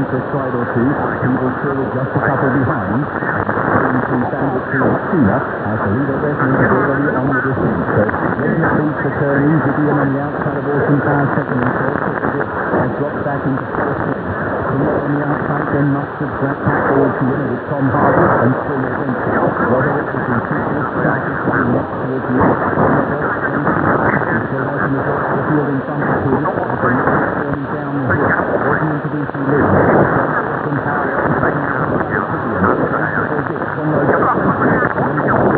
for a stride or two. People still just a couple behind. To Bandit to Sina as the leader Desmond is already on the distance. So Desmond leads the turning. Vivian on the outside of Awesome Power second and third. Has dropped back into fourth place. Philip on the outside, then Mustard back forward to winner with Tom Hardy and still against Roderick is in two started to the next towards the end. Still working the field in front of two.